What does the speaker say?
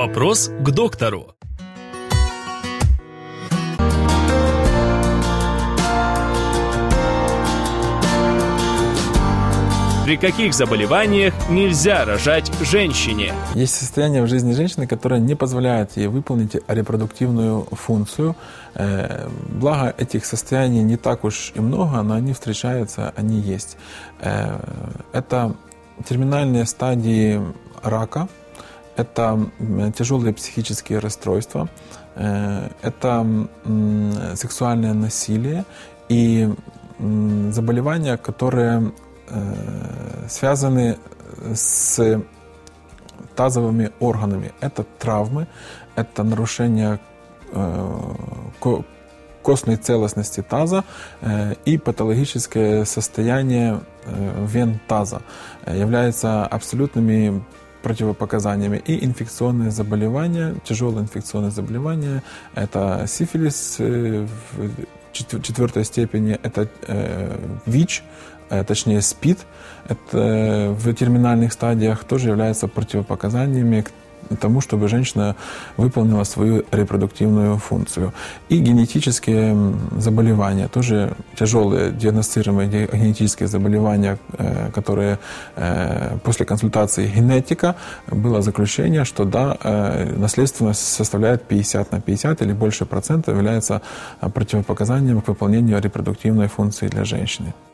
Вопрос к доктору. При каких заболеваниях нельзя рожать женщине? Есть состояние в жизни женщины, которое не позволяет ей выполнить репродуктивную функцию. Благо, этих состояний не так уж и много, но они встречаются, они есть. Это терминальные стадии рака, это тяжелые психические расстройства, это сексуальное насилие и заболевания, которые связаны с тазовыми органами. Это травмы, это нарушение костной целостности таза и патологическое состояние вен таза являются абсолютными противопоказаниями. И инфекционные заболевания, тяжелые инфекционные заболевания, это сифилис в 4 степени, это ВИЧ, точнее СПИД, это в терминальных стадиях тоже являются противопоказаниями к тому, чтобы женщина выполнила свою репродуктивную функцию. И генетические заболевания, тоже тяжелые диагностируемые генетические заболевания, которые после консультации генетика было заключение, что да, наследственность составляет 50/50 или больше процентов, является противопоказанием к выполнению репродуктивной функции для женщины.